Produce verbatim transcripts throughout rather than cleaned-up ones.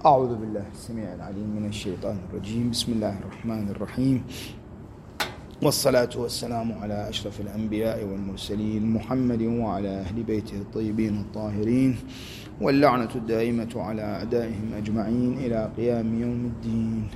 أعوذ بالله السميع العليم من الشيطان الرجيم. بسم الله الرحمن الرحيم، والصلاة والسلام على أشرف الأنبياء والمرسلين محمد وعلى أهل بيته الطيبين الطاهرين، واللعنة الدائمة على أعدائهم أجمعين إلى قيام يوم الدين.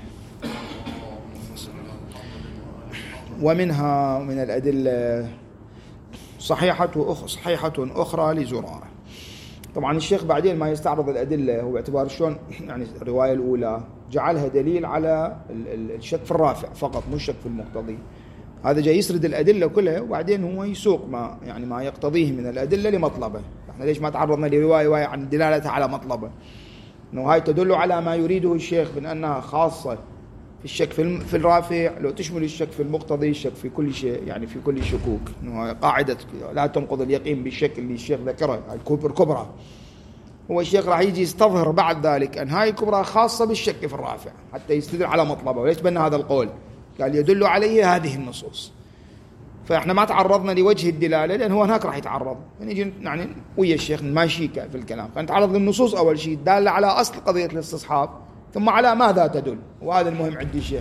ومنها من الأدلة صحيحة أخ صحيحة أخرى لزرارة. طبعا الشيخ بعدين ما يستعرض الأدلة، هو باعتبار شلون يعني الرواية الأولى جعلها دليل على الشك في الرافع فقط، مش الشك في المقتضي. هذا جاي يسرد الأدلة كلها وبعدين هو يسوق ما يعني ما يقتضيه من الأدلة لمطلبه. احنا ليش ما تعرضنا لرواية رواية عن دلالتها على مطلبه؟ انه هاي تدل على ما يريده الشيخ من أنها خاصة في الشك في في الرافع، لو تشمل الشك في المقتضي الشك في كل شيء، يعني في كل الشكوك. انه قاعدة لا تنقض اليقين بالشك اللي الشيخ ذكرها الكبر الكبرى. هو الشيخ راح يجي يستظهر بعد ذلك أن هاي الكبرى خاصة بالشك في الرافع حتى يستدل على مطلبه. وليش بنى هذا القول؟ قال يدل عليه هذه النصوص. فإحنا ما تعرضنا لوجه الدلالة لأن هو هناك راح يتعرض، نجي يعني ويا الشيخ ماشي في الكلام. فنتعرض للنصوص أول شيء دالة على أصل قضية الاستصحاب، ثم على ماذا تدل، وهذا المهم عند الشيخ.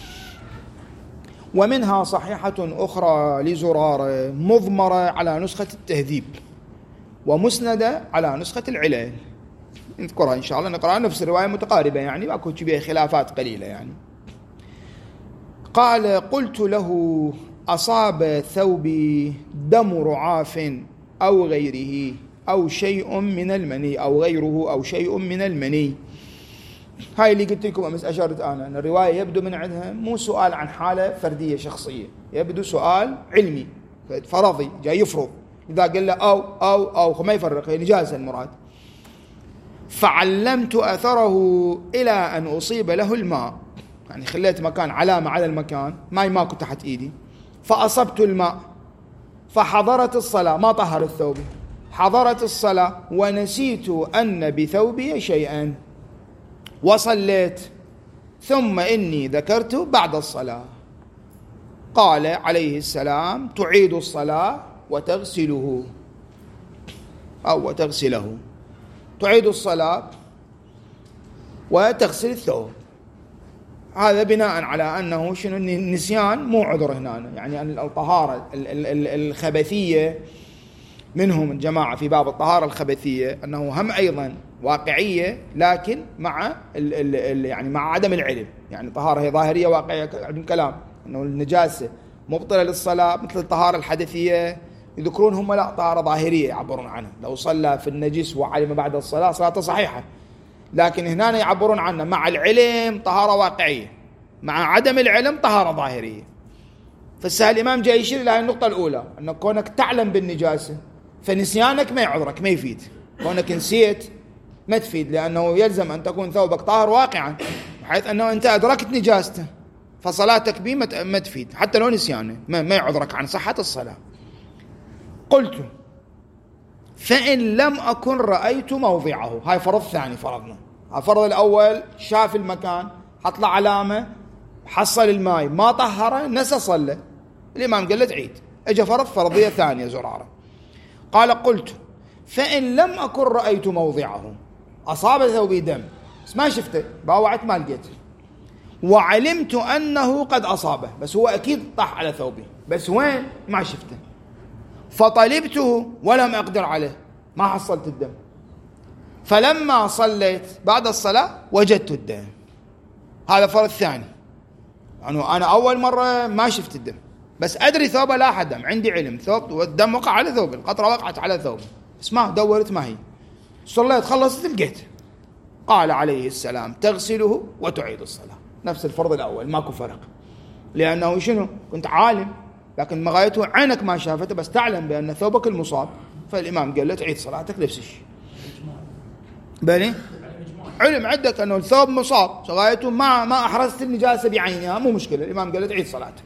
ومنها صحيحة أخرى لزرارة مضمرة على نسخة التهذيب ومسندة على نسخة العلل، نذكرها إن شاء الله، نقرأ نفس الرواية متقاربة يعني ما كنت بها خلافات قليلة يعني. قال: قلت له: أصاب ثوبي دم رعاف أو غيره أو شيء من المني أو غيره أو شيء من المني. هاي اللي قلت لكم أمس أشرت أنا أن الرواية يبدو من عندها مو سؤال عن حالة فردية شخصية، يبدو سؤال علمي فرضي جاي يفرض. إذا قال له أو أو أو ما يفرق، هي نجاسة المراد. فعلمت أثره إلى أن أصيب له الماء، يعني خليت مكان علامة على المكان، ماي ماكو تحت إيدي، فأصبت الماء فحضرت الصلاة، ما طهر الثوب، حضرت الصلاة ونسيت أن بثوبي شيئا وصليت، ثم إني ذكرت بعد الصلاة. قال عليه السلام: تعيد الصلاة وتغسله أو وتغسله، تعيد الصلاة وتغسل الثوب. هذا بناء على أنه شنو النسيان مو عذر هنا، يعني أن الطهارة الخبثية منهم الجماعة في باب الطهارة الخبثية أنه هم أيضا واقعية لكن مع ال ال ال يعني مع عدم العلم. يعني طهارة هي ظاهرية واقعية عندهم كلام أنه النجاسة مبطلة للصلاة مثل الطهارة الحدثية، يذكرون هم لا طهارة ظاهرية يعبرون عنها، لو صلى في النجس وعلم بعد الصلاة صلاته صحيحة. لكن هنا يعبرون عنها مع العلم طهارة واقعية، مع عدم العلم طهارة ظاهرية. فالسهل الإمام جاي يشير إلى النقطة الأولى، أن كونك تعلم بالنجاسة فنسيانك ما يعذرك، ما يفيد. كونك نسيت ما تفيد، لأنه يلزم أن تكون ثوبك طاهر واقعا، بحيث أنه أنت أدركت نجاسته، فصلاتك به ما تفيد حتى لو نسيانه، ما يعذرك عن صحة الصلاة. قلت: فإن لم أكن رأيت موضعه. هاي فرض ثاني فرضنا. الفرض الأول شاف المكان، حط له علامة، حصل الماء، ما طهره، نسى صلى، الإمام قال له تعيد. اجى فرض فرضية ثانية زرارة. قال: قلت: فإن لم أكن رأيت موضعه، أصاب ثوبي دم بس ما شفته، باوعت ما لقيته، وعلمت أنه قد أصابه، بس هو أكيد طح على ثوبي، بس وين ما شفته، فطلبته ولم أقدر عليه، ما حصلت الدم، فلما صليت بعد الصلاة وجدت الدم. هذا فرض ثاني، يعني أنا أول مرة ما شفت الدم بس أدري ثوبه لا أحد دم، عندي علم ثوب والدم وقع على ثوبي، القطرة وقعت على ثوبي، بس ما دورت ما هي، صليت خلصت لقيت. قال عليه السلام: تغسله وتعيد الصلاة. نفس الفرض الأول، ماكو فرق، لأنه شنو كنت عالم لكن مغايته عينك ما شافته، بس تعلم بأن ثوبك المصاب، فالإمام قال له تعيد صلاتك نفس الشيء. بني علم عندك أنه الثوب مصاب، غايته ما ما أحرزت النجاسة بعينها، مو مشكلة، الإمام قال له تعيد صلاتك.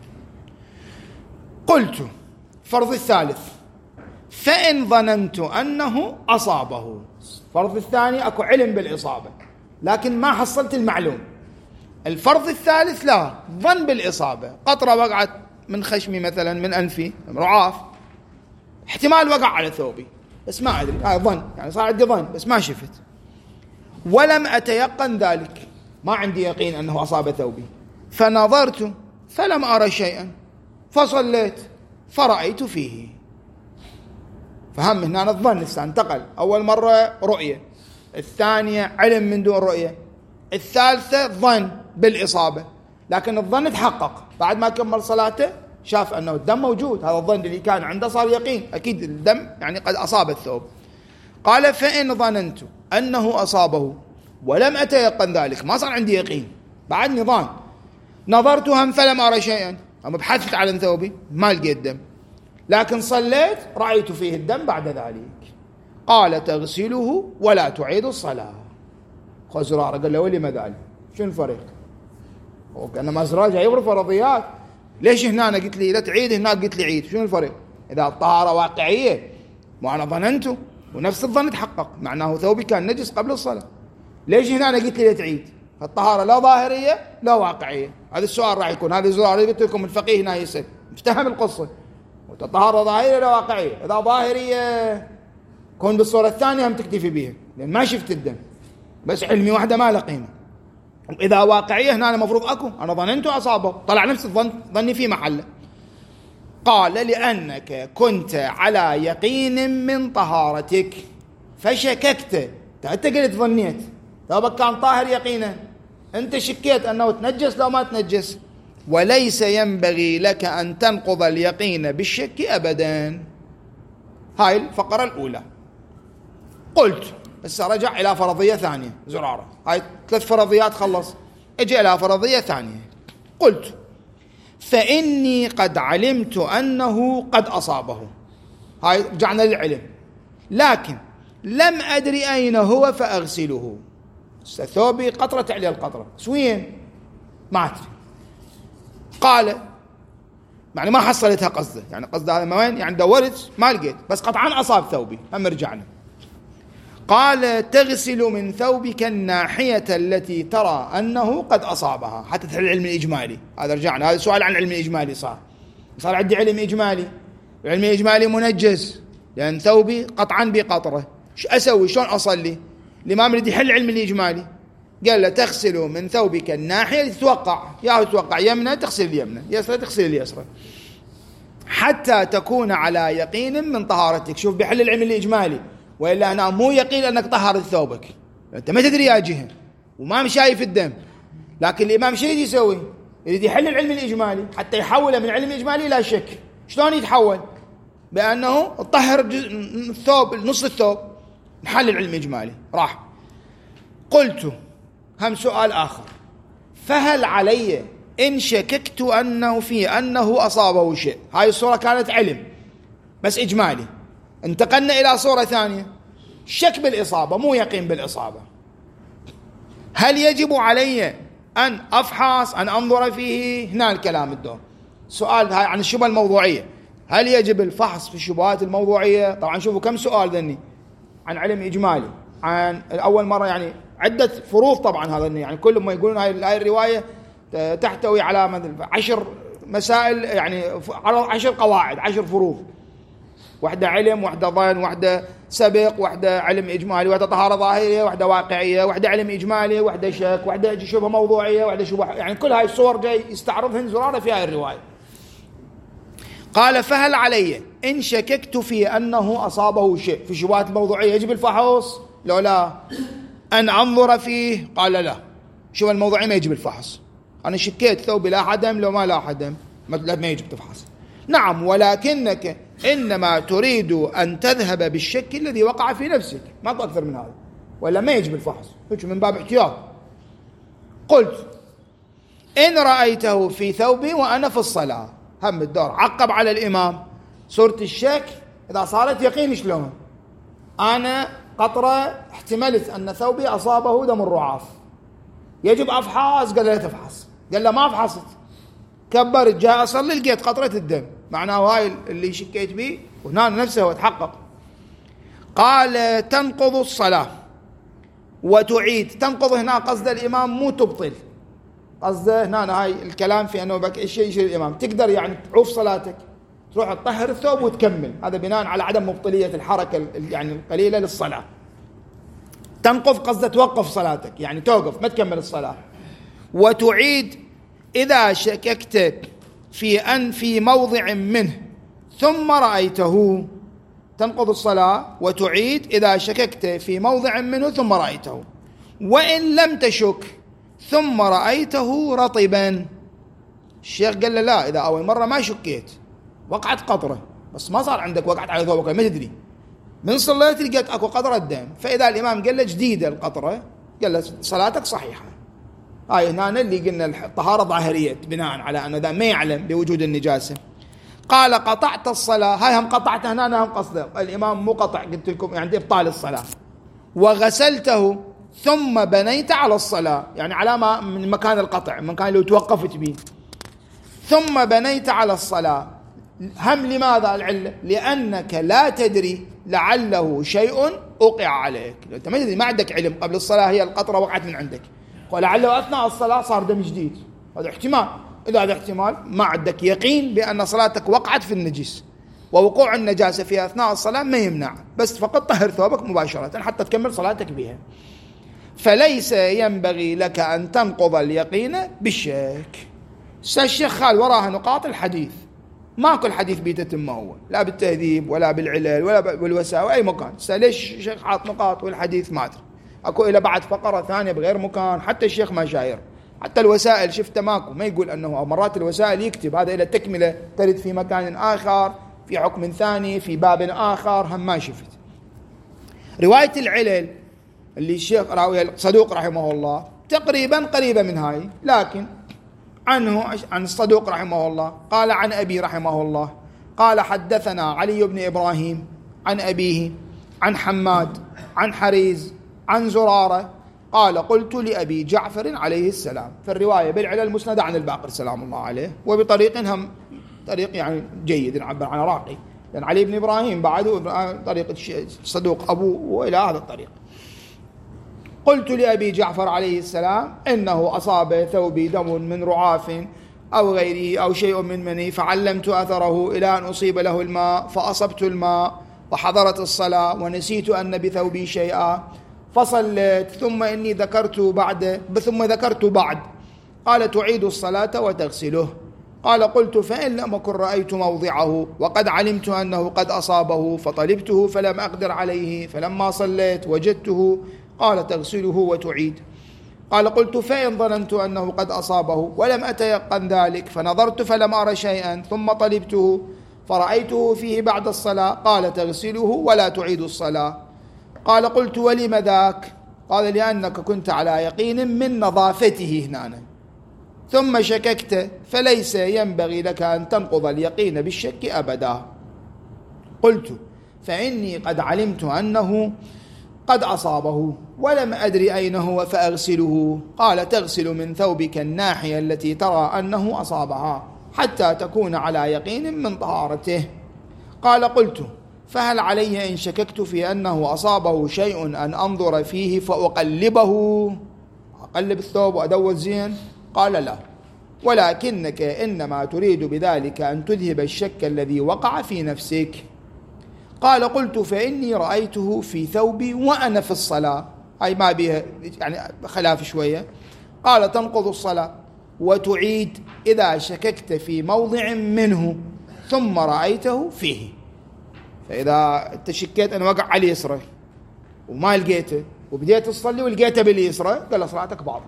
قلت: فرض الثالث: فإن ظننت أنه أصابه. الفرض الثاني أكو علم بالإصابة لكن ما حصلت المعلوم. الفرض الثالث لا، ظن بالإصابة، قطرة وقعت من خشمي مثلا، من أنفي، رعاف، احتمال وقع على ثوبي بس ما أدري، هذا ظن، يعني صار عندي ظن بس ما شفت. ولم أتيقن ذلك، ما عندي يقين أنه أصاب ثوبي، فنظرت فلم أرى شيئا فصليت فرأيت فيه. فهم هنا الظن انتقل، أول مرة رؤية، الثانية علم من دون رؤية، الثالثة ظن بالإصابة، لكن الظن تحقق بعد ما كمل صلاته، شاف أنه الدم موجود، هذا الظن اللي كان عنده صار يقين، أكيد الدم يعني قد أصاب الثوب. قال فإن ظننت أنه أصابه ولم أتيقن ذلك، ما صار عندي يقين، بعدني ظن، نظرت هم فلم أرى شيئا، أما بحثت على ثوبي ما لقيت دم، لكن صليت رأيت فيه الدم بعد ذلك. قال تغسله ولا تعيد الصلاة. خذ زرارة، قال له ولي ما ذلك، شنو الفريق؟ وكأن ما زرار جاي يغرف فرضيات، ليش هنا أنا قلت لي لا تعيد، هناك قلت لي عيد، شنو الفريق؟ إذا الطهارة واقعية وأنا ظننته ونفس الظن تحقق، معناه ثوبي كان نجس قبل الصلاة، ليش هنا أنا قلت لي لا تعيد؟ الطهارة لا ظاهرية لا واقعية. هذا السؤال راح يكون، هذا الزرار قلت لكم الفقيه هنا يسأل افتهم القصة، الطهارة ظاهرية لا واقعية، إذا ظاهرية كون بالصورة الثانية هم تكتفي بها لأن ما شفت الدم، بس علمي واحدة ما له قيمة. إذا واقعية هنا المفروض أكو، أنا ظننت أصابه، طلع نفس الظن ظني في محله. قال لأنك كنت على يقين من طهارتك فشككت، أنت قلت ظنيت ثوبك كان طاهر يقينا، أنت شكيت أنه تنجس لو ما تنجس، وليس ينبغي لك أن تنقض اليقين بالشك أبدا. هاي الفقرة الأولى. قلت بس رجع إلى فرضية ثانية، زرارة هاي ثلاث فرضيات خلص، اجي إلى فرضية ثانية. قلت فإني قد علمت أنه قد أصابه، هاي رجعنا للعلم، لكن لم أدري أين هو فأغسله. ثوبي قطرة عليه القطرة، سوين ما أدري. قال يعني ما حصلتها قصده، يعني قصده هذا ما وين، يعني دورت ما لقيت، بس قطعا أصاب ثوبي، هم رجعنا. قال تغسل من ثوبك الناحية التي ترى أنه قد أصابها، حتى تحل العلم الإجمالي. هذا رجعنا، هذا سؤال عن العلم الإجمالي، صار صار عندي علم إجمالي، العلم الإجمالي منجز لأن ثوبي قطعا بقطرة، ايش أسوي، شلون أصلي؟ الإمام يريد يحل علم الإجمالي، قال له تغسل من ثوبك الناحية، تتوقع يا تتوقع يمنى تغسل اليمنى، يسرى تغسل اليسرى، حتى تكون على يقين من طهارتك. شوف بيحل العلم الإجمالي، وإلا أنا مو يقين أنك طهرت ثوبك، أنت ما تدري يا جهة وما شايف الدم، لكن الإمام شو يريد يسوي؟ يريد يحل العلم الإجمالي حتى يحوله من علم الإجمالي إلى شك. شلون يتحول؟ بأنه طهر الثوب، نص الثوب، محل العلم الإجمالي راح. قلت هم سؤال آخر، فهل علي إن شككت أنه في أنه أصابه شيء؟ هاي الصورة كانت علم بس إجمالي، انتقلنا إلى صورة ثانية، شك بالإصابة مو يقين بالإصابة. هل يجب علي أن أفحص، أن أنظر فيه؟ هنا الكلام الدور. سؤال هاي عن الشبهة الموضوعية، هل يجب الفحص في الشبهات الموضوعية؟ طبعا شوفوا كم سؤال ذني عن علم إجمالي، عن أول مرة يعني عدة فروض، طبعا هذا يعني كل ما يقولون هاي الرواية تحتوي على مثل عشر مسائل، يعني على عشر قواعد، عشر فروض، واحدة علم، واحدة ظن، واحدة سبق، واحدة علم إجمالي، واحدة طهارة ظاهرية، واحدة واقعية، واحدة علم إجمالي، واحدة شك، واحدة شبه موضوعية، واحدة شبه، يعني كل هاي الصور جاي يستعرضهن زرارة في هاي الرواية. قال فهل علي إن شككت في أنه أصابه شيء في شبهات الموضوعية يجب الفحص؟ لو لا أن أنظر فيه؟ قال لا، شبهة الموضوعية ما يجب الفحص، أنا شكيت ثوبي لا حدم، لو ما لا حدم ما يجب تفحص. نعم، ولكنك إنما تريد أن تذهب بالشك الذي وقع في نفسك، ما أكثر من هذا، ولا ما يجب الفحص، من باب احتياط. قلت إن رأيته في ثوبي وأنا في الصلاة، هم الدور عقب على الإمام، صورة الشك إذا صارت يقين شلون؟ أنا قطرة احتملت أن ثوبي أصابه دم الرعاف، يجب أفحص؟ قال لا تفحص، قال لا ما فحصت، كبرت جاء أصلي لقيت قطرة الدم، معناه هاي اللي شكيت به وهنا نفسه هو تحقق. قال تنقض الصلاة وتعيد، تنقض هنا قصد الإمام مو تبطل، قصده هنا هاي الكلام في أنه بك الشيء يشير الإمام، تقدر يعني تعوف صلاتك تروح تطهر الثوب وتكمل، هذا بناء على عدم مبطلية الحركة يعني القليلة للصلاة. تنقض قصد توقف صلاتك، يعني توقف ما تكمل الصلاة. وتعيد إذا شككت في أن في موضع منه ثم رأيته. تنقض الصلاة وتعيد إذا شككت في موضع منه ثم رأيته. وإن لم تشك ثم رأيته رطبا. الشيخ قال له لا، إذا أول مرة ما شكيت وقعت قطرة بس ما صار عندك وقعت على ثوبك ما تدري، من صليت لقيت أكو قطرة دم، فإذا الإمام قال له جديدة القطرة قال له صلاتك صحيحة. هاي هنا اللي قلنا الطهارة ظاهرية بناء على أنه ذا ما يعلم بوجود النجاسة. قال قطعت الصلاة، هاي هم قطعتها هنا هم قصده الإمام مو قطع قلت لكم يعني إبطال الصلاة. وغسلته ثم بنيت على الصلاة، يعني على ما من مكان القطع، من مكان لو توقفت به، ثم بنيت على الصلاة. هم لماذا العلة؟ لأنك لا تدري لعله شيء أوقع عليك. أنت ما تدري، ما عندك علم قبل الصلاة هي القطرة وقعت من عندك، ولعله أثناء الصلاة صار دم جديد، هذا احتمال. إذا هذا احتمال ما عندك يقين بأن صلاتك وقعت في النجس، ووقوع النجاسة في أثناء الصلاة ما يمنع، بس فقط طهر ثوبك مباشرة حتى تكمل صلاتك بها. فليس ينبغي لك أن تنقض اليقين بالشك. الشيخ خال وراها نقاط الحديث، ماكو الحديث بيتتم هو لا بالتهذيب ولا بالعلل ولا بالوسائل أي مكان. ليش الشيخ حاط نقاط والحديث ما أدري، أكو إلى بعد فقرة ثانية بغير مكان، حتى الشيخ ما شاير، حتى الوسائل شفته ماكو، ما يقول أنه مرات الوسائل يكتب هذا إلى تكملة ترد في مكان آخر في حكم ثاني في باب آخر، هم ما شفت. رواية العلل اللي الشيخ راوي صدوق رحمه الله تقريبا قريبة من هاي، لكن عنه عن الصدوق رحمه الله قال عن أبي رحمه الله قال حدثنا علي بن إبراهيم عن أبيه عن حماد عن حريز عن زرارة قال قلت لأبي جعفر عليه السلام. في الرواية بالعلل المسندة عن الباقر سلام الله عليه، وبطريق هم طريق يعني جيد نعبر عن راقي، لأن علي بن إبراهيم بعده طريق الصدوق أبوه وإلى هذا الطريق. قلت لأبي جعفر عليه السلام إنه أصاب ثوبي دم من رعاف أو غيره أو شيء من مني، فعلمت أثره إلى أن أصيب له الماء، فأصبت الماء وحضرت الصلاة ونسيت أن بثوبي شيئا فصليت، ثم إني ذكرت بعد ثم ذكرت بعد قال تعيد الصلاة وتغسله. قال قلت فإن لم أكن رأيت موضعه وقد علمت أنه قد أصابه فطلبته فلم أقدر عليه، فلما صليت وجدته. قال تغسله وتعيد. قال قلت فإن ظننت أنه قد أصابه ولم أتيقن ذلك فنظرت فلم أرى شيئا ثم طلبته فرأيته فيه بعد الصلاة. قال تغسله ولا تعيد الصلاة. قال قلت ولم ذاك؟ قال لأنك كنت على يقين من نظافته هنا ثم شككت، فليس ينبغي لك أن تنقض اليقين بالشك أبدا. قلت فإني قد علمت أنه قد أصابه ولم أدري أين هو فأغسله. قال تغسل من ثوبك الناحية التي ترى أنه أصابها حتى تكون على يقين من طهارته. قال قلت فهل علي إن شككت في أنه أصابه شيء أن أنظر فيه فأقلبه، أقلب الثوب وأدوز زين؟ قال لا، ولكنك إنما تريد بذلك أن تذهب الشك الذي وقع في نفسك. قال قلت فإني رأيته في ثوبي وأنا في الصلاة، أي ما بها يعني خلاف شوية. قال تنقض الصلاة وتعيد إذا شككت في موضع منه ثم رأيته فيه. فإذا تشكيت أن وقع على اليسرى وما لقيته وبديت تصلي ولقيته باليسرى قال صلاتك باطلة.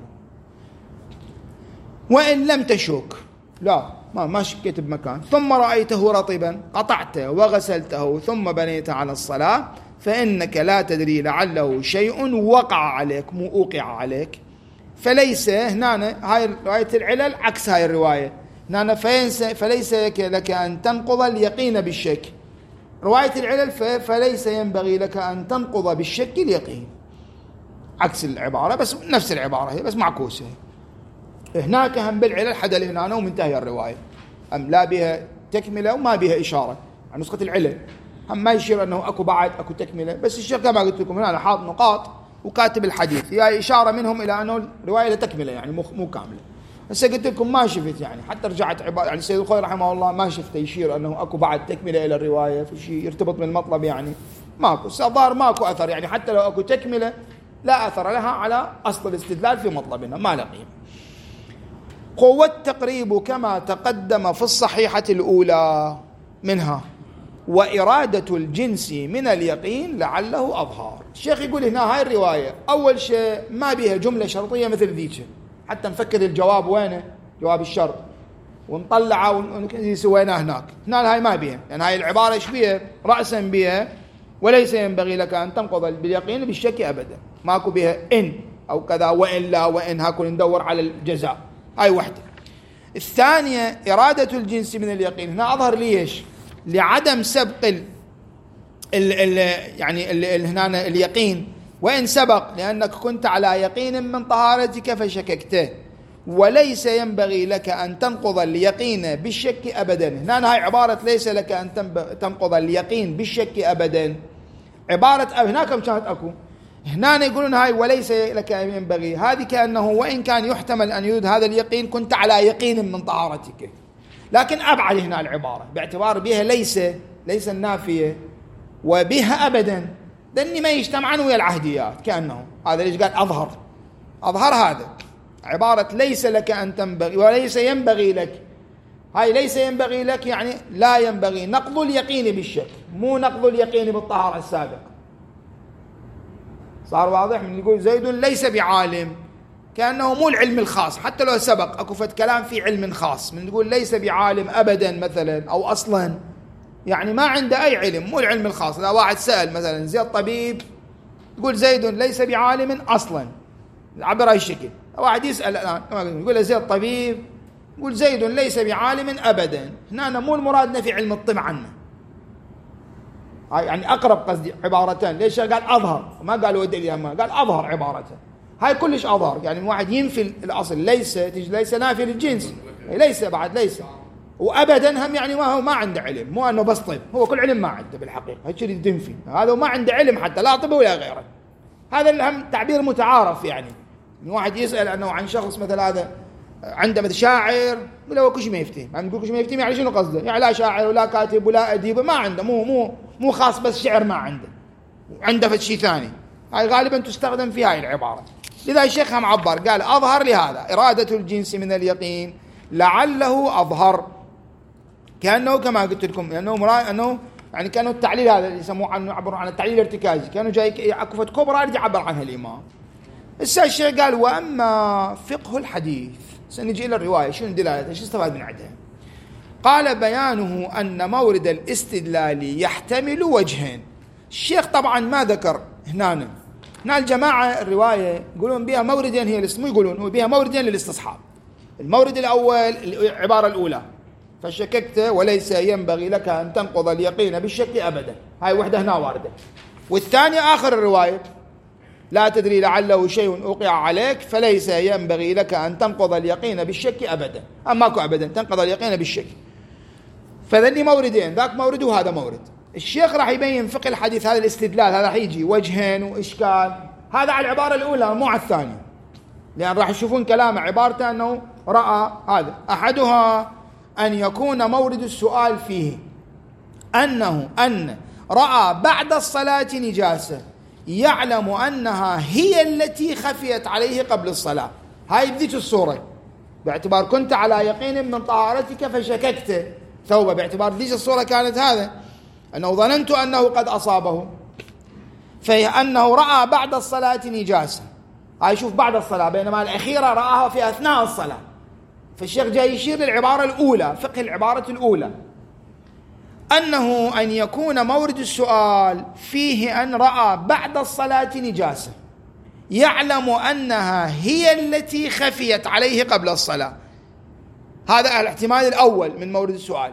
وإن لم تشك لا ما ما شكيت بمكان ثم رأيته رطبا قطعته وغسلته ثم بنيت على الصلاة، فإنك لا تدري لعله شيء وقع عليك مو أوقع عليك. فليس هنا هاي رواية العلل عكس هاي الرواية هنا، فليس لك أن تنقض اليقين بالشك. رواية العلل فليس ينبغي لك أن تنقض بالشك اليقين، عكس العبارة بس نفس العبارة هي بس معكوسة. هناك هم بالعلل حدل هنا ومنتهي الرواية، أم لا بها تكملة وما بها إشارة عن نسخة العلل، هم ما يشير أنه أكو بعد أكو تكملة، بس الشيخ كما قلت لكم هنا حاط نقاط وكاتب الحديث هي إشارة منهم إلى أنه الرواية تكملة يعني مو كاملة. بس قلت لكم ما شفت يعني حتى رجعت عبارة يعني السيد الخوي رحمه الله ما شفت يشير أنه أكو بعد تكملة إلى الرواية في شيء يرتبط بالمطلب، يعني ماكو الظاهر ماكو أثر يعني حتى لو أكو تكملة لا أثر لها على أصل الاستدلال في مطلبنا، ما لقيم. قوة التقريب كما تقدم في الصحيحة الأولى منها، وإرادة الجنس من اليقين لعله أظهر. الشيخ يقول هنا هاي الرواية أول شيء ما بها جملة شرطية مثل ذيك، حتى نفكر الجواب وينه، جواب الشرط، ونطلعه ونسويناه هناك. هنا هاي ما بها، لأن يعني هاي العبارة إيش بها؟ رأسا بها وليس ينبغي لك أن تنقض باليقين بالشك أبدا، ماكو بها إن أو كذا وإن لا وإن، هاكو ندور على الجزاء. هاي واحدة. الثانية إرادة الجنس من اليقين، هنا أظهر ليش؟ لعدم سبق ال ال ال يعني ال ال هنا اليقين، وإن سبق لأنك كنت على يقين من طهارتك فشككته، وليس ينبغي لك أن تنقض اليقين بالشك أبدا. هنا هاي عبارة ليس لك أن تنقض اليقين بالشك أبدا، عبارة هناك كم كانت أكو، هنا يقولون هاي وليس لك أن ينبغي، هذه كأنه وإن كان يحتمل أن يريد هذا اليقين كنت على يقين من طهارتك، لكن أبعد هنا العبارة باعتبار بها ليس ليس النافية وبها أبدا، لأني ما يجتمعن ويا العهديات كأنه هذا ليش قال أظهر أظهر هذا عبارة ليس لك أن تنبغي وليس ينبغي لك. هاي ليس ينبغي لك يعني لا ينبغي نقض اليقين بالشك، مو نقض اليقين بالطهارة السابقة. صار واضح؟ من يقول زيد ليس بعالم كأنه مو العلم الخاص، حتى لو سبق أكو فت كلام في علم خاص، من يقول ليس بعالم أبدا مثلا أو أصلا، يعني ما عنده أي علم، مو العلم الخاص. إذا واحد سأل مثلا زي الطبيب يقول زيد ليس بعالم أصلا، عبر أي شكل. واحد يسأل الآن يقول زي الطبيب يقول زيد ليس بعالم أبدا، هنا مو المراد نفي علم الطب عنه، يعني أقرب قصدي عبارتان. ليش قال أظهر ما قال ودليل، ما قال أظهر عبارته، هاي كلش أظهر. يعني واحد ينفي الأصل ليس تجي ليس نافي للجنس، ليس بعد ليس وأبدا هم يعني ما هو ما عنده علم، مو أنه بس طب، هو كل علم ما عنده بالحقيقة، هيك اللي تنفي هذا ما عنده علم حتى لا طب ولا غيره. هذا الهم تعبير متعارف، يعني واحد يسأل أنه عن شخص مثل هذا عنده مثل شاعر يقول له كل شيء ما يفتهم، يعني يقول كل شيء ما يفتهم يعني شنو قصده؟ يعني لا شاعر ولا كاتب ولا أديب، ما عنده، مو مو مو خاص بس شعر، ما عنده، عنده في شيء ثاني. هاي غالبا تستخدم في هاي العبارة. لذا الشيخ هم عبر قال أظهر لهذا إرادة الجنس من اليقين لعله أظهر، كأنه كما قلت لكم أنه مرا أنه يعني كانوا التعليل هذا اللي يسموه عنه يعبرون عن التعليل الارتكازي، كانوا جاي عكفة كبرى اللي يعبر عنها الإمام. السا الشيخ قال وأما فقه الحديث، سنجي إلى الرواية شنو دلالته، شو استفاد من عندها؟ قال بيانه أن مورد الاستدلال يحتمل وجهين. الشيخ طبعا ما ذكر هنا هنا الجماعة الرواية يقولون بها موردين، هي مو يقولون بها موردين للاستصحاب. المورد الأول العبارة الأولى فشككت وليس ينبغي لك أن تنقض اليقين بالشك أبدا، هاي وحدة هنا واردة. والثانية آخر الرواية لا تدري لعله شيء أوقع عليك فليس ينبغي لك أن تنقض اليقين بالشك أبدا، أماكو أبدا تنقض اليقين بالشك. فذني موردين، ذاك مورد وهذا مورد. الشيخ راح يبين فقه الحديث هذا الاستدلال، هذا راح يجي وجهين وإشكال، هذا على العبارة الأولى مو على الثانية، لأن راح يشوفون كلامه عبارته أنه رأى هذا. أحدها أن يكون مورد السؤال فيه أنه أن رأى بعد الصلاة نجاسة يعلم أنها هي التي خفيت عليه قبل الصلاة، هاي بذيك الصورة باعتبار كنت على يقين من طهارتك فشككت ثوبه، باعتبار ذيك الصورة كانت هذا أنه ظننت أنه قد أصابه، فأنه رأى بعد الصلاة نجاسة، هاي شوف بعد الصلاة، بينما الأخيرة رآها في أثناء الصلاة. فالشيخ جاي يشير للعبارة الأولى، فقه العبارة الأولى أنه أن يكون مورد السؤال فيه أن رأى بعد الصلاة نجاسة يعلم أنها هي التي خفيت عليه قبل الصلاة، هذا الاحتمال الأول من مورد السؤال.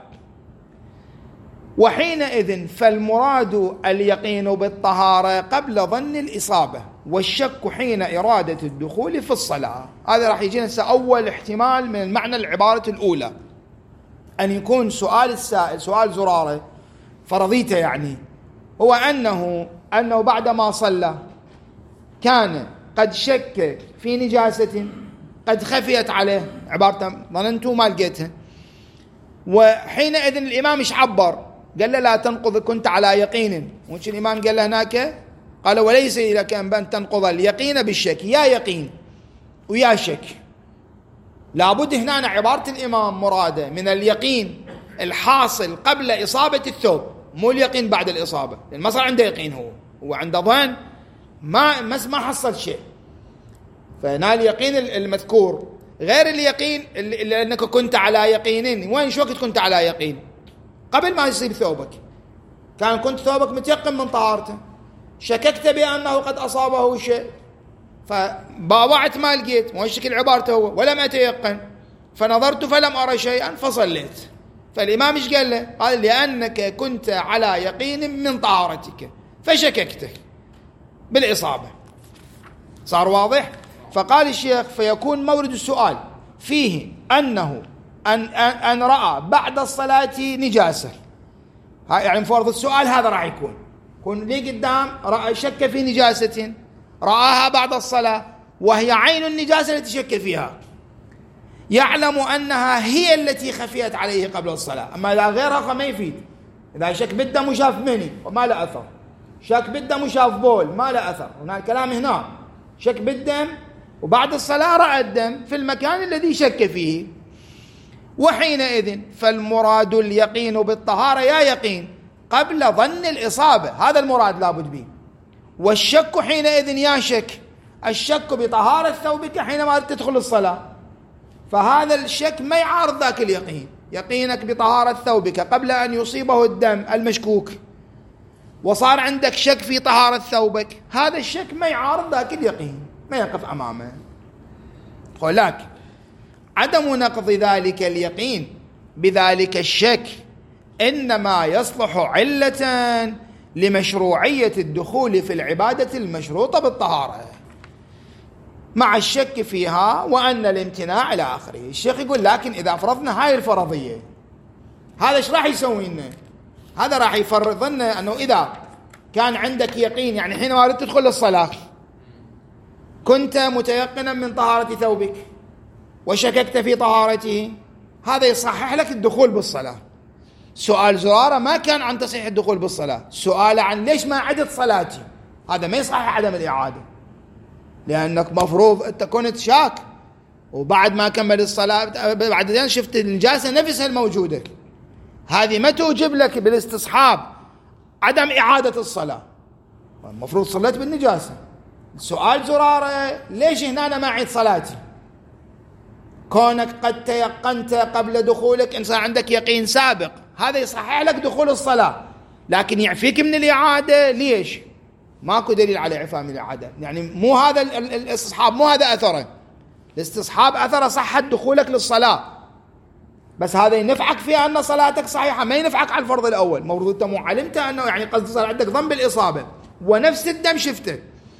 وحينئذ فالمراد اليقين بالطهارة قبل ظن الإصابة، والشك حين إرادة الدخول في الصلاة. هذا راح يجينا أول احتمال من المعنى العبارة الأولى، أن يكون سؤال السائل سؤال زرارة فرضيته، يعني هو أنه أنه بعدما صلى كان قد شك في نجاسة قد خفيت عليه، عبارة ظننت ما لقيتها، وحينئذ الإمام إيش عبر؟ قال له لا تنقض كنت على يقين، وش الإمام قال له هناك؟ قال وليس لك أن تنقض اليقين بالشك، يا يقين ويا شك. لابد هنا عبارة الإمام مراده من اليقين الحاصل قبل إصابة الثوب، مو اليقين بعد الإصابة، لأن ما صار عنده يقين، هو هو عنده ظن ما ما حصل شيء. فهنا اليقين المذكور غير اليقين اللي أنك كنت على يقين. وين شو وقت كنت على يقين؟ قبل ما يصيب ثوبك، كان كنت ثوبك متيقن من طهارته، شككت بأنه قد أصابه شيء، فباوعت ما لقيت، مو شكل عبارته هو، ولم أتيقن، فنظرت فلم أرى شيئا فصليت. فالإمام إيش قال له؟ قال لأنك كنت على يقين من طهارتك فشككت بالإصابة. صار واضح؟ فقال الشيخ فيكون مورد السؤال فيه أنه أن, أن, أن رأى بعد الصلاة نجاسة، يعني فرض السؤال هذا راح يكون يكون لي قدام رأى شك في نجاسة رآها بعد الصلاة وهي عين النجاسة التي شك فيها، يعلم أنها هي التي خفيت عليه قبل الصلاة. أما إذا غيرها فما يفيد. إذا شك بالدم وشاف مني وما له أثر، شك بالدم وشاف بول ما له أثر، هنا الكلام هنا شك بالدم وبعد الصلاة رأى الدم في المكان الذي شك فيه، وحينئذ فالمراد اليقين بالطهارة يا يقين قبل ظن الإصابة، هذا المراد لابد به. والشك حينئذ يا شك، الشك بطهارة ثوبك حينما تدخل الصلاة، فهذا الشك ما يعارض ذاك اليقين. يقينك بطهارة ثوبك قبل أن يصيبه الدم المشكوك وصار عندك شك في طهارة ثوبك، هذا الشك ما يعارض ذاك اليقين، ما يقف أمامه. ولكن عدم نقض ذلك اليقين بذلك الشك إنما يصلح علة لمشروعية الدخول في العبادة المشروطة بالطهارة مع الشك فيها وأن الامتناع إلى آخره. الشيخ يقول لكن إذا فرضنا هاي الفرضية، هذا إيش راح يسوي لنا؟ هذا راح يفرض لنا أنه إذا كان عندك يقين، يعني حينما أردت تدخل الصلاة كنت متيقنا من طهارة ثوبك وشككت في طهارته، هذا يصحح لك الدخول بالصلاة. سؤال زرارة ما كان عن تصحيح الدخول بالصلاة، سؤال عن ليش ما عدت صلاتي، هذا ما يصحح عدم الإعادة، لأنك مفروض أنت كنت شاك وبعد ما كمل الصلاة بعدين شفت النجاسة نفسها الموجودة، هذه ما توجب لك بالاستصحاب عدم إعادة الصلاة، المفروض صليت بالنجاسة. سؤال زرارة ليش هنا أنا ما أعيد صلاتي؟ كونك قد تيقنت قبل دخولك، إنسان عندك يقين سابق، هذا يصحح لك دخول الصلاة، لكن يعفيك من الإعادة. ليش؟ ماكو دليل على إعفاء من الإعادة، يعني مو هذا الاستصحاب، مو هذا أثره. الاستصحاب أثره صحة دخولك للصلاة، بس هذا ينفعك فيها أن صلاتك صحيحة، ما ينفعك على الفرض الأول. المفروض أنت مو علمت أنه يعني قصد صار عندك ذنب الإصابة ونفس الدم شفته،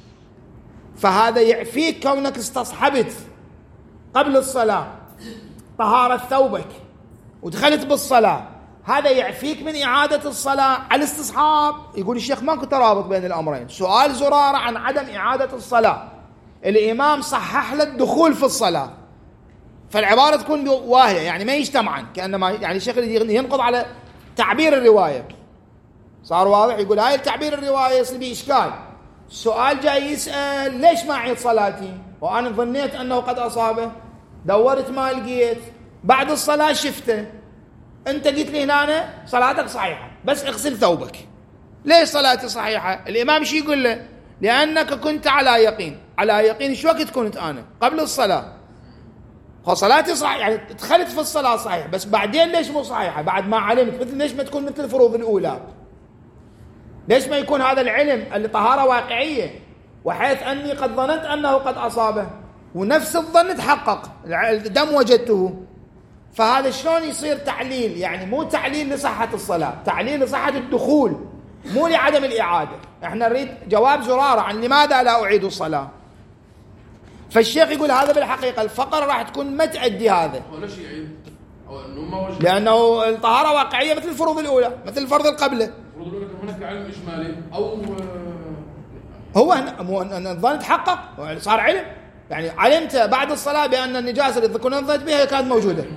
فهذا يعفيك كونك استصحبت قبل الصلاة طهارة ثوبك ودخلت بالصلاة، هذا يعفيك من إعادة الصلاة على الاستصحاب. يقول الشيخ ماكو ترابط بين الأمرين. سؤال زرارة عن عدم إعادة الصلاة، الإمام صحح له الدخول في الصلاة، فالعبارة تكون واهية، يعني ما يجتمعن، كأنما يعني الشيخ ينقض على تعبير الرواية. صار واضح؟ يقول هاي التعبير الرواية يصير به إشكال. السؤال جاي يسأل ليش ما أعيد صلاتي وأنا ظنيت أنه قد أصابه، دورت ما لقيت، بعد الصلاة شفته، أنت قلت لي هنا صلاتك صحيحة بس اغسل ثوبك. ليش صلاتي صحيحة؟ الإمام شو يقول له؟ لأنك كنت على يقين. على يقين شو وقت كنت أنا؟ قبل الصلاة، فصلاتي صحيحة، يعني دخلت في الصلاة صحيح، بس بعدين ليش مو صحيحة؟ بعد ما علمت، مثل ليش ما تكون مثل الفروض الأولى؟ ليش ما يكون هذا العلم اللي طهارة واقعية، وحيث أني قد ظننت أنه قد أصابه ونفس الظن تحقق، الدم وجدته، فهذا شلون يصير تعليل؟ يعني مو تعليل لصحة الصلاة، تعليل لصحة الدخول، مو لعدم الإعادة. احنا نريد جواب زرارة عن لماذا لا أعيد الصلاة. فالشيخ يقول هذا بالحقيقة الفقرة راح تكون ما تأدي هذا، لأنه الطهارة واقعية مثل الفروض الأولى، مثل الفرض القبلة. الفروض الأولى هناك علم إجمالي أو هو الظن تحقق، صار علم، يعني علمت بعد الصلاة بأن النجاسة اللي كنت نظرت بها كانت موجودة،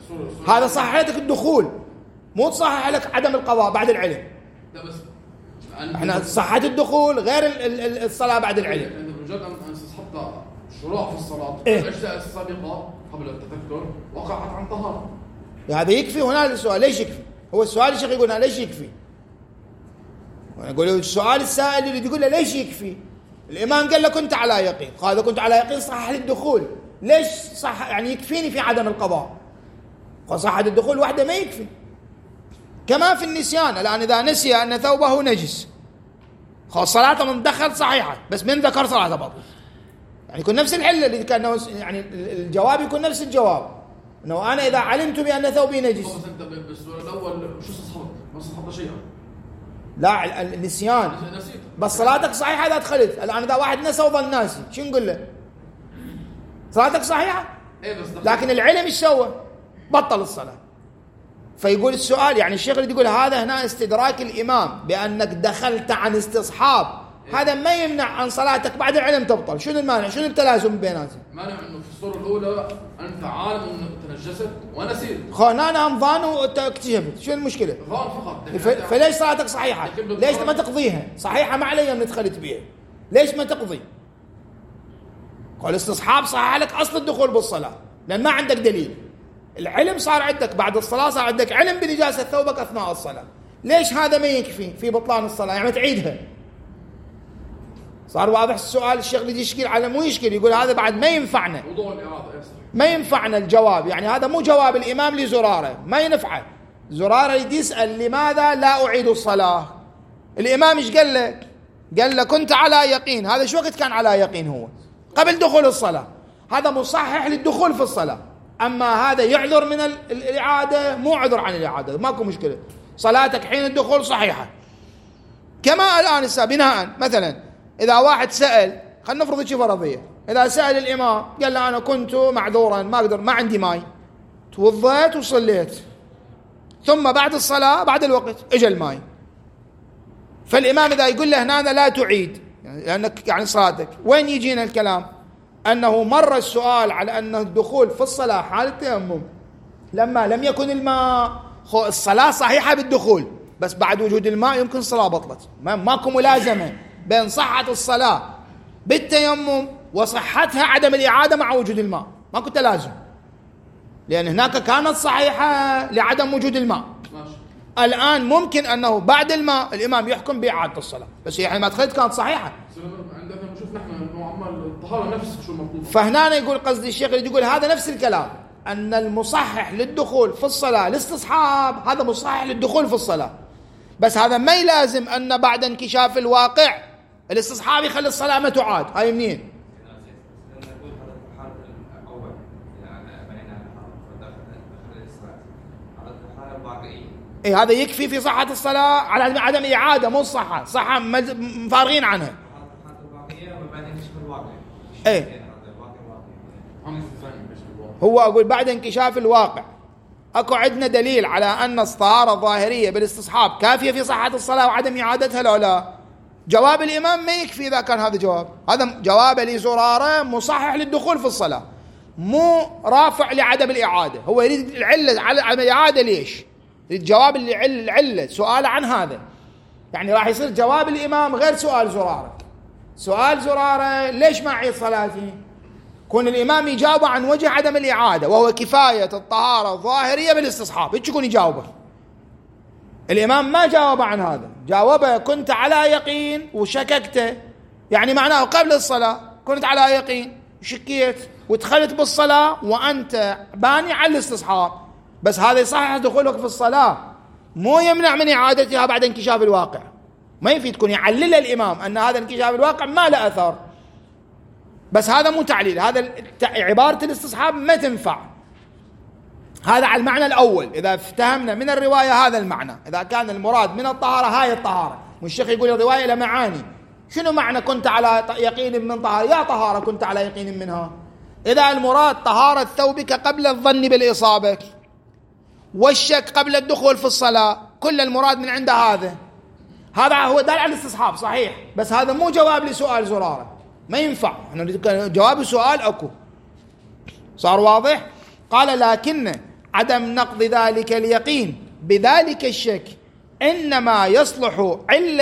هذا صحح لك الدخول، مو تصحح لك عدم القضاء بعد العلم. لا بس احنا صحة الدخول غير الصلاة بعد العلم. عند مجرد أن استصحبت الشروع في الصلاة إيه؟ الأجزاء السابقة قبل التذكر وقعت عن طهارة. هذا يكفي. هنا السؤال ليش يكفي؟ هو السؤال الشيخ يقولنا ليش يكفي؟ ونقول له السؤال السائل اللي تقول له ليش يكفي؟ الإمام قال له كنت على يقين، قال كنت على يقين صح للدخول، ليش صح يعني يكفيني في عدم القضاء؟ قال صحة الدخول وحده ما يكفي. كما في النسيان، الآن إذا نسي أن ثوبه نجس خلاص صلاته من دخل صحيحة، بس من ذكر صلاته باطلة. يعني يكون نفس الحلة اللي كان يعني الجواب يكون نفس الجواب، انه انا اذا علمت بان ثوبي نجس. بس انت بالسؤال الاول شو استصحبت؟ ما استصحبت شيئا. لا النسيان بس صلاتك صحيحه اذا دخلت. الان اذا واحد نسى وظل ناسي شو نقول له؟ صلاتك صحيحه؟ ايه بس لكن العلم ايش سوى؟ بطل الصلاه. فيقول السؤال يعني الشيخ اللي يقول هذا هنا استدراك الامام بانك دخلت عن استصحاب، هذا ما يمنع عن صلاتك بعد العلم تبطل. شنو المانع؟ شنو التلازم بيناتهم؟ مانع انه في الصوره الاولى انت عالم انك تنجست ونسيت، خانان ظان واكتشفت، شو المشكله؟ ظان فقط. فليش صلاتك صحيحه؟ ليش ما تقضيها؟ صحيحه ما علي من دخلت بيها، ليش ما تقضي؟ قال استصحاب صحيح لك اصل الدخول بالصلاه لان ما عندك دليل. العلم صار عندك بعد الصلاه، صار عندك علم بنجاسه ثوبك اثناء الصلاه، ليش هذا ما يكفي في بطلان الصلاه؟ يعني تعيدها. صار واضح السؤال؟ الشيخ اللي يشكل على مو يشكل، يقول هذا بعد ما ينفعنا، موضوع الاراده ما ينفعنا الجواب. يعني هذا مو جواب الامام لزراره، ما ينفعه. زراره يسال لماذا لا اعيد الصلاه؟ الامام ايش قال له؟ قال له كنت على يقين. هذا شو وقت كان على يقين؟ هو قبل دخول الصلاه. هذا مصحح للدخول في الصلاه. اما هذا يعذر من الاعاده، مو عذر عن الاعاده، ماكو مشكله. صلاتك حين الدخول صحيحه. كما الان بناء مثلا إذا واحد سأل، خلينا نفرض شيء فرضية، إذا سأل الإمام قال له أنا كنت معذورا ما أقدر ما عندي ماء، توضيت وصليت، ثم بعد الصلاة بعد الوقت إجا الماء، فالإمام إذا يقول له هنا لا تعيد يعني لأنك يعني صلاتك، وين يجينا الكلام؟ أنه مر السؤال على أن الدخول في الصلاة حال التيمم لما لم يكن الماء، الصلاة صحيحة بالدخول بس بعد وجود الماء يمكن الصلاة بطلت. ما ماكو ملازمة بين صحة الصلاة بالتيمم وصحتها عدم الإعادة مع وجود الماء، ماكو تلازم، لأن هناك كانت صحيحة لعدم وجود الماء. ماشي. الآن ممكن أنه بعد الماء الإمام يحكم بإعادة الصلاة، بس هي حينما دخلت كانت صحيحة. عندنا نشوف نحن إنه عمال الطهارة نفس شو المطلوب. فهنا يقول قصدي الشيخ اللي يقول هذا نفس الكلام، أن المصحح للدخول في الصلاة الاستصحاب هذا مصحح للدخول في الصلاة، بس هذا ما يلازم أن بعد انكشاف الواقع الاستصحاب يخلي الصلاة ما تعاد. هاي منين؟ إيه هذا يكفي في صحة الصلاة على عدم إعادة، مو الصحة، صحة مفارغين عنها. إيه هو أقول بعد انكشاف الواقع أكو عندنا دليل على أن الطهارة الظاهرية بالاستصحاب كافية في صحة الصلاة وعدم إعادتها لو لا؟ جواب الإمام ما يكفي إذا كان هذا جواب، هذا جواب لزرارة مصحح للدخول في الصلاة مو رافع لعدم الإعادة. هو يريد العلة على الإعادة ليش؟ يريد جواب العلة، سؤال عن هذا. يعني راح يصير جواب الإمام غير سؤال زرارة. سؤال زرارة ليش ما أعيد صلاتي؟ كون الإمام يجاوب عن وجه عدم الإعادة وهو كفاية الطهارة الظاهرية بالاستصحاب، ايش يكون يجاوبه؟ الإمام ما جاوب عن هذا، جاوبه كنت على يقين وشككت، يعني معناه قبل الصلاة كنت على يقين شكيت ودخلت بالصلاة وأنت باني على الاستصحاب، بس هذا يصحح دخولك في الصلاة مو يمنع من إعادتها بعد انكشاف الواقع. ما يفيد تكون يعلل الإمام أن هذا انكشاف الواقع ما له أثر، بس هذا مو تعليل، هذا عبارة الاستصحاب ما تنفع. هذا على المعنى الأول إذا افتهمنا من الرواية هذا المعنى، إذا كان المراد من الطهارة هاي الطهارة، والشيخ يقول الرواية لمعاني. شنو معنى كنت على يقين من طهارة؟ يا طهارة كنت على يقين منها. إذا المراد طهارة ثوبك قبل الظن بالإصابة والشك قبل الدخول في الصلاة، كل المراد من عند هذا، هذا هو دال على الاستصحاب صحيح، بس هذا مو جواب لسؤال زرارة، ما ينفع. احنا جواب السؤال اكو. صار واضح؟ قال لكن عدم نقض ذلك اليقين بذلك الشك إنما يصلح علة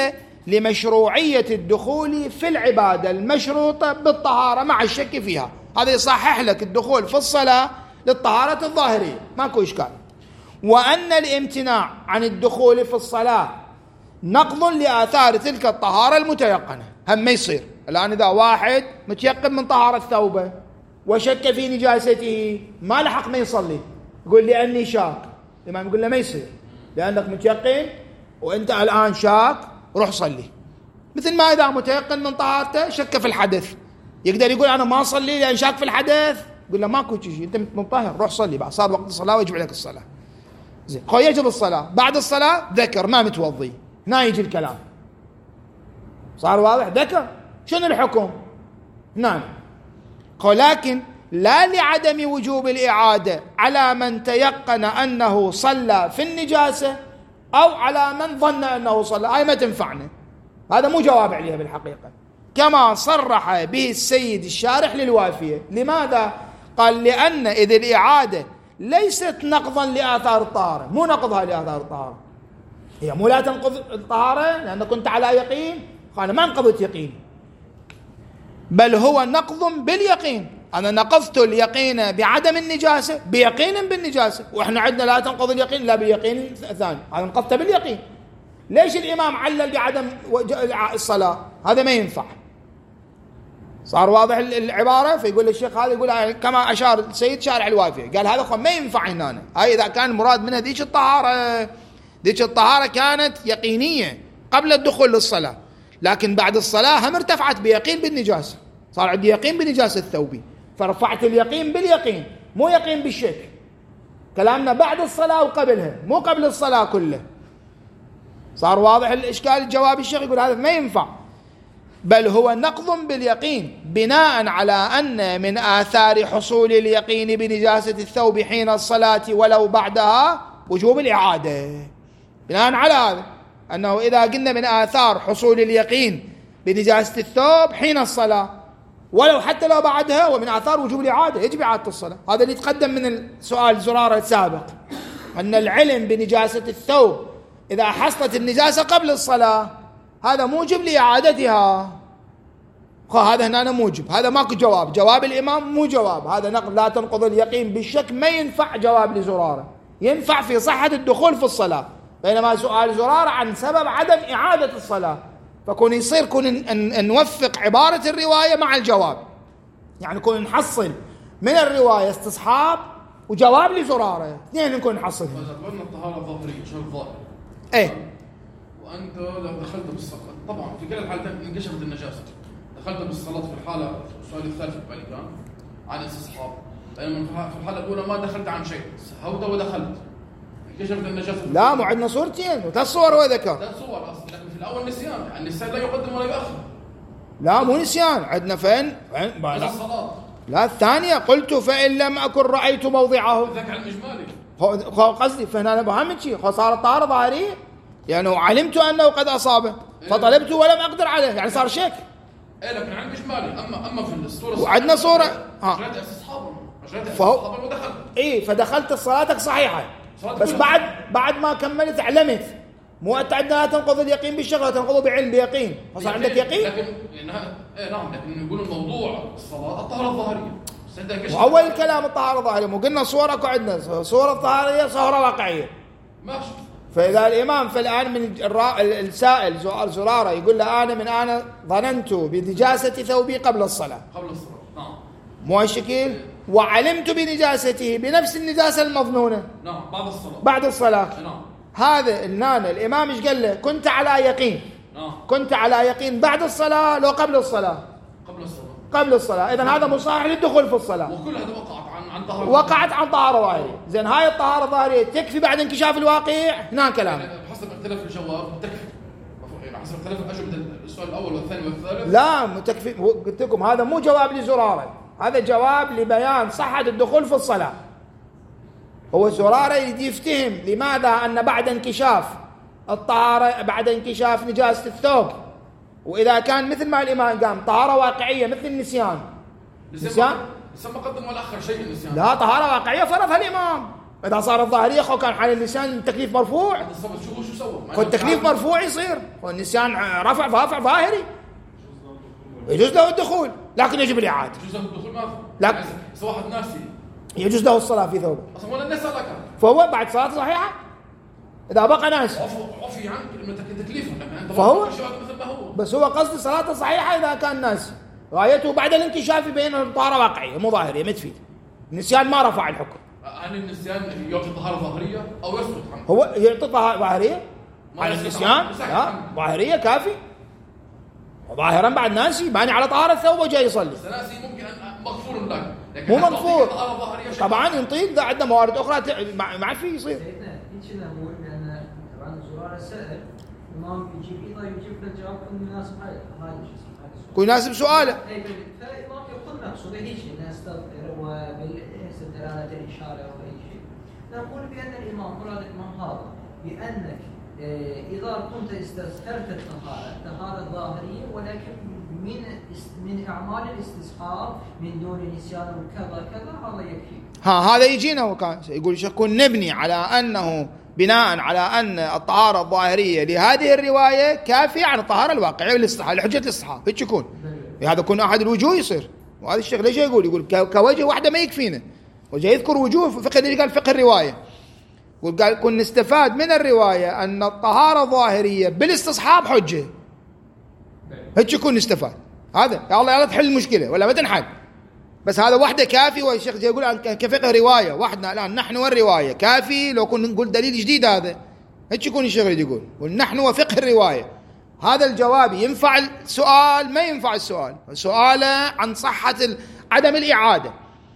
لمشروعية الدخول في العبادة المشروطة بالطهارة مع الشك فيها. هذا يصحح لك الدخول في الصلاة للطهارة الظاهرية، ماكو إشكال. وأن الامتناع عن الدخول في الصلاة نقض لآثار تلك الطهارة المتيقنة. هم ما يصير الآن إذا واحد متيقن من طهارة ثوبه وشك في نجاسته ما لحق ما يصلي، يقول لأني شاك، الإمام يقول له ما يصير، لأنك متيقن وأنت الآن شاك، روح صلي. مثل ما إذا متيقن من طهارته شك في الحدث، يقدر يقول أنا ما أصلي لأن شاك في الحدث، يقول له ماكو شيء، أنت مطهر، روح صلي بعد، صار وقت الصلاة ويجب عليك الصلاة. زين، خو يجب الصلاة بعد الصلاة ذكر ما متوضي، هنا يجي الكلام. صار واضح؟ ذكر شنو الحكم؟ نعم. لكن لا لعدم وجوب الإعادة على من تيقن أنه صلى في النجاسة أو على من ظن أنه صلى، هاي ما تنفعنا، هذا مو جواب عليها بالحقيقة، كما صرح به السيد الشارح للوافية. لماذا؟ قال لأن إذ الإعادة ليست نقضا لآثار الطهارة، مو نقضها لآثار الطهارة، هي مو لا تنقض الطهارة لأن كنت على يقين، أنا ما انقضت يقين، بل هو نقض باليقين، أنا نقضت اليقين بعدم النجاسة بيقين بالنجاسة، وإحنا عندنا لا تنقض اليقين لا بيقين ثاني، هذا نقضت باليقين. ليش الإمام علل بعدم الصلاة؟ هذا ما ينفع. صار واضح العبارة؟ فيقول الشيخ هذا يقول كما أشار السيد شارع الوافية، قال هذا ما ينفع هنا، هاي إذا كان المراد منها ذيك الطهارة، ذيك الطهارة كانت يقينية قبل الدخول للصلاة، لكن بعد الصلاة هم ارتفعت بيقين بالنجاسة، صار عندي يقين بنجاسة ثوبي، فرفعت اليقين باليقين، مو يقين بالشك. كلامنا بعد الصلاة وقبلها، مو قبل الصلاة كله. صار واضح الإشكال؟ الجواب الشيخ يقول هذا ما ينفع، بل هو نقض باليقين بناء على أن من آثار حصول اليقين بنجاسة الثوب حين الصلاة ولو بعدها وجوب الإعادة. بناء على هذا أنه إذا قلنا من آثار حصول اليقين بنجاسة الثوب حين الصلاة ولو حتى لو بعدها، ومن آثار وجوب الإعادة، يجب إعادة الصلاة. هذا اللي يتقدم من السؤال زرارة السابق، أن العلم بنجاسة الثوب إذا حصلت النجاسة قبل الصلاة هذا موجب لإعادتها. هذا هنا موجب، هذا ماكو جواب، جواب الإمام مو جواب، هذا نقل لا تنقض اليقين بالشك، ما ينفع جواب لزرارة، ينفع في صحة الدخول في الصلاة، بينما سؤال زرارة عن سبب عدم إعادة الصلاة، فكون يصير كون نوفق عبارة الرواية مع الجواب، يعني كون نحصل من الرواية استصحاب وجواب لزرارة، اثنين نكون نحصل. إذا قلنا الطهارة الظاهرية شو الظاهر؟ إيه. وأنت لو دخلت بالصلاة، طبعا في كلا الحالتين انكشفت النجاسة، دخلت بالصلاة في الحالة، السؤال الثالث بالي كان عن استصحاب، بينما في الحالة الأولى ما دخلت عن شيء، سهوت ودخلت انكشفت النجاسة. لا، مو عندنا صورتين وثلاث صور وذكر. ثلاث صور أصلا، لكن في الأول نسيان، يعني النسيان لا يقدم ولا يؤخر. لا مو نسيان، عندنا فين؟ لا الصلاة. لا الثانية، قلت فإن لم أكن رأيت موضعه. ذاك على المجمالي. قصدي فهنا أنا بهم شيء، صارت طهارة ظاهرية، يعني علمت أنه قد أصابه فطلبت ولم أقدر عليه، يعني صار شك. إيه لكن عن مجمالي، أما أما في الصورة. وعندنا صورة. ها. رجعت استصحابا، رجعت فهو. استصحابا ودخلت. إيه فدخلت صلاتك صحيحة، بس بعد بعد ما كملت علمت، مو أنت عندنا لا تنقض اليقين بالشغل، تنقضه بعلم بيقين، فصار عندك يقين. لكن إنها إيه نعم، لكن نقول الموضوع الصلاة الطهارة الظاهرية. وأول الكلام الطهارة الظاهرية، مو قلنا صورك وعندنا صورة الطهارية صورة واقعية. ماشي. فإذا الإمام فالآن من السائل سؤال زرارة يقول له أنا من أنا ظننت بنجاسة ثوبي قبل الصلاة. قبل الصلاة. نعم. مو هالشكل؟ وعلمت بنجاسته بنفس النجاسة المظنونة. نعم بعد الصلاة. بعد الصلاة. نعم. هذا النان الإمام إيش قال له؟ كنت على يقين. نعم. كنت على يقين بعد الصلاة لو قبل الصلاة. قبل الصلاة. قبل الصلاة، إذن هذا مصاحب للدخول في الصلاة. وكل هذا وقعت عن عن طهارة. وقعت عن طهارة ظاهرية. زين هاي الطهارة الظاهرية تكفي بعد انكشاف الواقع؟ هنا كلام. يعني حسب اختلاف الجواب تكفي. يعني حسب اختلاف الأجوبة السؤال الأول والثاني والثالث. لا تكفي، قلت لكم هذا مو جواب لزرارة، هذا جواب لبيان صحة الدخول في الصلاة. هو زرارة يفتهم لماذا أن بعد انكشاف الطهارة، بعد انكشاف نجاسة الثوب، وإذا كان مثل ما الإمام قام طهارة واقعية مثل النسيان. نسيان؟ نسيان ما قدم ولا أخر شيء النسيان. لا طهارة واقعية فرضها الإمام، إذا صار الظاهرية خو كان حال النسيان التكليف مرفوع. شو شو سوى؟ التكليف مرفوع يصير والنسيان رفع رافع ظاهري يجوز له الدخول لكن يجب الإعادة. يجوز له الدخول ما لا بس واحد ناسي يجوز له الصلاة في ثوبه أصلا ولا الناس لك فهو بعد صلاة صحيحة إذا بقى ناس عفي عنك لما تكليفهم فهو مثل ما هو بس هو قصد صلاة صحيحة إذا كان ناس غايته بعد الانكشاف بين الطهارة واقعية مو ظاهرية ما تفيد النسيان ما رفع الحكم. هل النسيان يعطي طهارة ظاهرية أو يسقط عنه؟ هو يعطي طهارة ظاهرية على النسيان لا ظاهرية كافي ظاهرا بعد ناسي باني على طهارة الثوب وجاي يصلي ناسي ممكن أن مغفور لك مو مغفور طبعا ينطيق إذا عندنا موارد أخرى ما في يصير. سيدنا يمكن نقول بأن طبعا زرار السائل الإمام يجيب إذا يجيب الجواب كل يناسب هاي هاي كل يناسب سؤاله. فالإمام يقول نفسه هيك الناس تظهر وبالدلالة الإشارة أو أي شيء. نقول بأن الإمام مراد الإمام هذا بأنك إذا كنت استذكرت الطهارة الطهارة الظاهرية ولكن من من أعمال الاستصحاب من دون نسيان وكذا كذا هذا يكفي. ها هذا يجينا وكان يقول يكون نبني على أنه بناء على أن الطهارة الظاهرية لهذه الرواية كافية عن الطهارة الواقعية والاستصحاب لحجة الاستصحاب هيك يكون هذا يكون أحد الوجوه يصير. وهذا الشيخ ليش يقول يقول كوجه واحدة ما يكفينا وجاي يذكر وجوه فقه ليش قال فقه الرواية وقال كن نستفاد من الرواية أن الطهارة الظاهرية بالاستصحاب حجة هيك يكون نستفاد. هذا يا الله يلا تحل المشكلة ولا ما تنحل بس هذا واحدة كافي. والشيخ جاي يقول كفقه رواية وحدنا الآن نحن والرواية كافي لو كنا نقول دليل جديد هذا هيك يكون الشيخ يقول ونحن وفقه الرواية. هذا الجواب ينفع السؤال ما ينفع السؤال السؤال عن صحة عدم الإعادة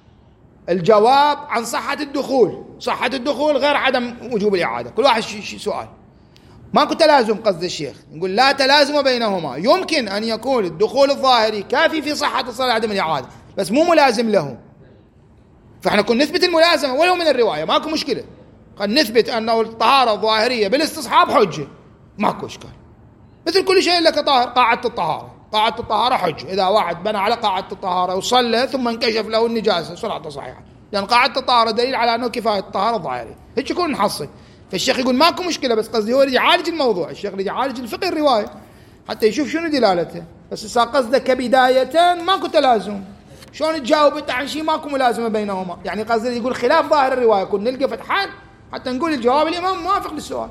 الجواب عن صحة الدخول صحة الدخول غير عدم وجوب الإعادة كل واحد سؤال ماكو تلازم. قصد الشيخ يقول لا تلازم بينهما يمكن أن يكون الدخول الظاهري كافي في صحة الصلاة عدم الإعادة بس مو ملازم له فإحنا كنا نثبت الملازمة ولو من الرواية ماكو مشكلة قد نثبت أنه الطهارة الظاهرية بالاستصحاب حجة ماكو إشكال مثل كل شيء لك طاهر قاعدة الطهارة قاعدة الطهارة حجة إذا واحد بنى على قاعدة الطهارة وصلى ثم انكشف له النجاسة صلاته صحيحة لأن قاعدة الطهارة دليل على أنه كفاية الطهارة الظاهرية هيك يكون نحصل. فالشيخ يقول ماكو مشكلة بس قصدي هو يريد يعالج الموضوع الشيخ يريد يعالج الفقه الرواية حتى يشوف شنو دلالته بس إذا قصده كبداية ماكو تلازم شلون تجاوب انت عن شيء ماكو ملازمة بينهما يعني قصده يقول خلاف ظاهر الرواية كنا نلقى فتحان حتى نقول الجواب الإمام موافق للسؤال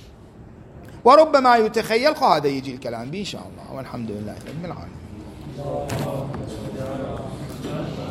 وربما يتخيل هذا يجي الكلام به إن شاء الله والحمد لله رب العالمين.